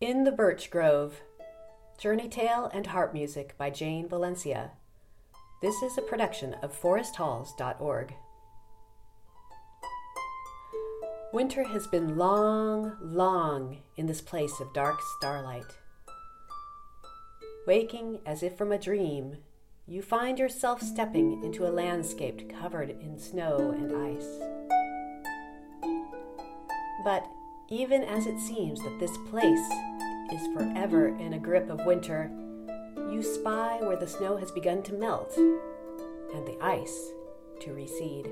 In the Birch Grove, Journey Tale and Harp Music by Jane Valencia. This is a production of foresthalls.org. Winter has been long, long in this place of dark starlight. Waking as if from a dream, you find yourself stepping into a landscape covered in snow and ice. But even as it seems that this place is forever in a grip of winter, you spy where the snow has begun to melt and the ice to recede.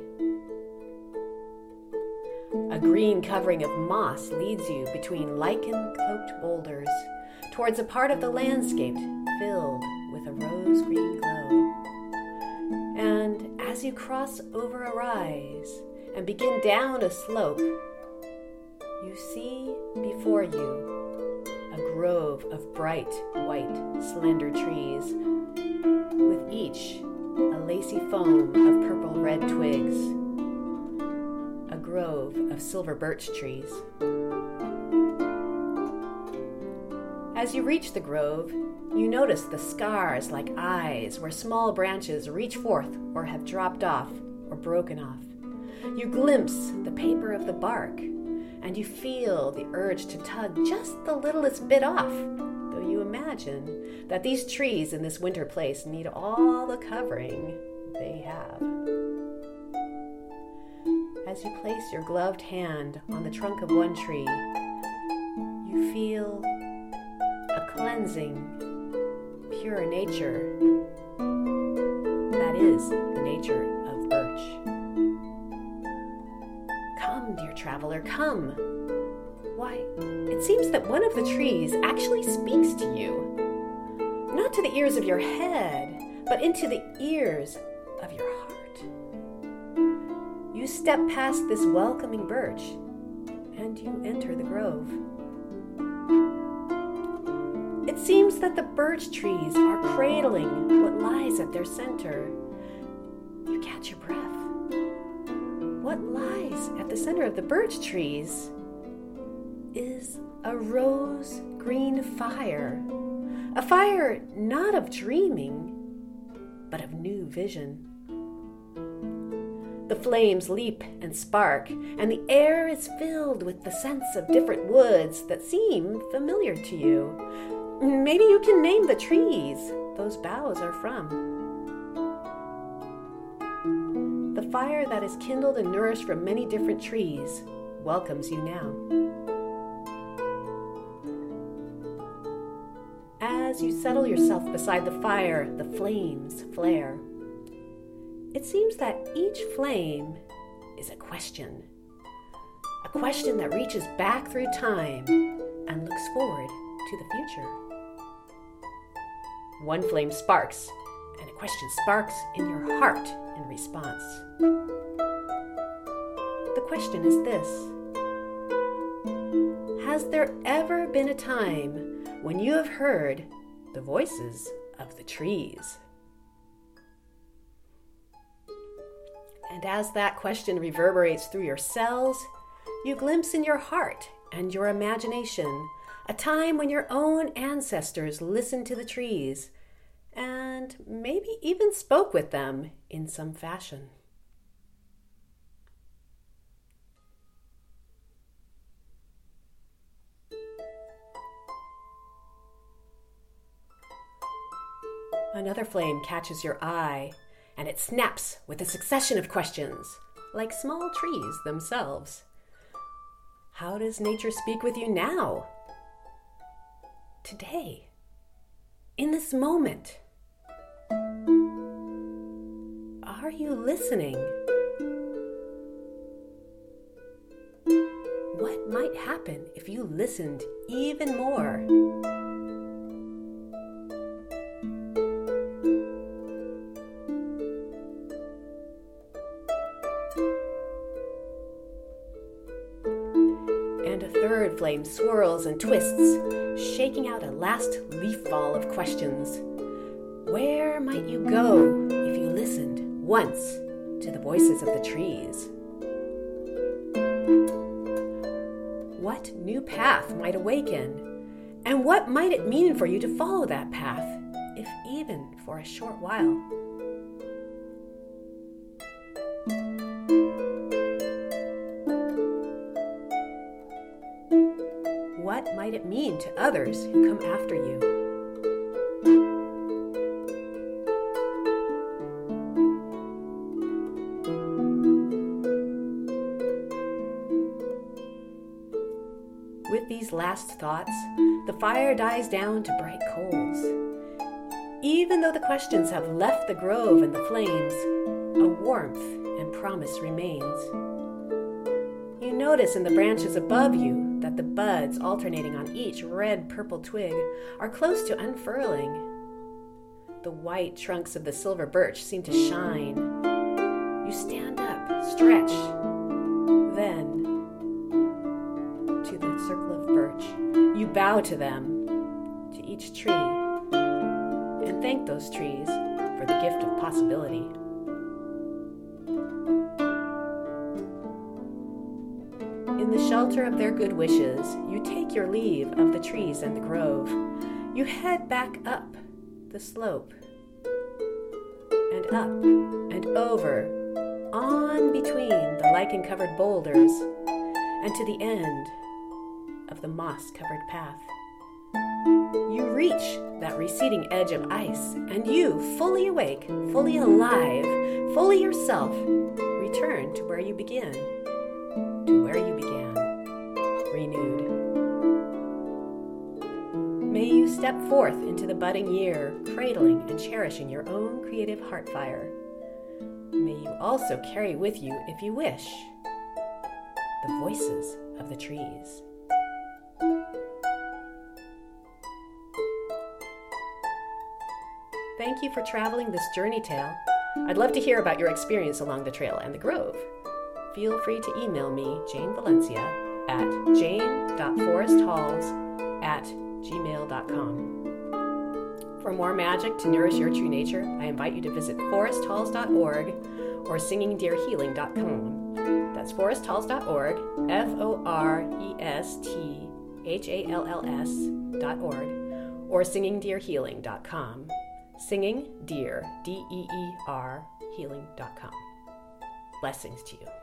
A green covering of moss leads you between lichen-cloaked boulders towards a part of the landscape filled with a rose-green glow. And as you cross over a rise and begin down a slope, you see before you a grove of bright white slender trees, with each a lacy foam of purple-red twigs, a grove of silver birch trees. As you reach the grove, you notice the scars like eyes where small branches reach forth or have dropped off or broken off. You glimpse the paper of the bark, and you feel the urge to tug just the littlest bit off, though you imagine that these trees in this winter place need all the covering they have. As you place your gloved hand on the trunk of one tree, you feel a cleansing, pure nature that is the nature of birch. Come, dear traveler, come. Why, it seems that one of the trees actually speaks to you. Not to the ears of your head, but into the ears of your heart. You step past this welcoming birch, and you enter the grove. It seems that the birch trees are cradling what lies at their center. You catch your breath. What lies at the center of the birch trees is a rose-green fire. A fire not of dreaming, but of new vision. The flames leap and spark, and the air is filled with the scents of different woods that seem familiar to you. Maybe you can name the trees those boughs are from. The fire that is kindled and nourished from many different trees welcomes you now. As you settle yourself beside the fire, the flames flare. It seems that each flame is a question that reaches back through time and looks forward to the future. One flame sparks, and a question sparks in your heart in response. The question is this: has there ever been a time when you have heard the voices of the trees? And as that question reverberates through your cells, you glimpse in your heart and your imagination a time when your own ancestors listened to the trees and maybe even spoke with them in some fashion. Another flame catches your eye, and it snaps with a succession of questions, like small trees themselves. How does nature speak with you now? Today, in this moment? Are you listening? What might happen if you listened even more? And a third flame swirls and twists, shaking out a last leaf fall of questions. Where might you go if you listened once to the voices of the trees? What new path might awaken? And what might it mean for you to follow that path, if even for a short while? What might it mean to others who come after you? With these last thoughts, the fire dies down to bright coals. Even though the questions have left the grove and the flames, a warmth and promise remains. You notice in the branches above you that the buds alternating on each red-purple twig are close to unfurling. The white trunks of the silver birch seem to shine. You stand up, stretch, then to the circle of birch. You bow to them, to each tree, and thank those trees for the gift of possibility. In the shelter of their good wishes, you take your leave of the trees and the grove. You head back up the slope, and up and over, on between the lichen-covered boulders, and to the end of the moss-covered path. You reach that receding edge of ice, and you, fully awake, fully alive, fully yourself, return to where you began, renewed. May you step forth into the budding year, cradling and cherishing your own creative heart fire. May you also carry with you, if you wish, the voices of the trees. Thank you for traveling this journey tale. I'd love to hear about your experience along the trail and the grove. Feel free to email me, Jane Valencia, at jane.foresthalls@gmail.com. For more magic to nourish your true nature, I invite you to visit foresthalls.org or singingdeerhealing.com. That's foresthalls.org, FORESTHALLS.org, or singingdeerhealing.com. Singing Deer, DEER, healing.com. Blessings to you.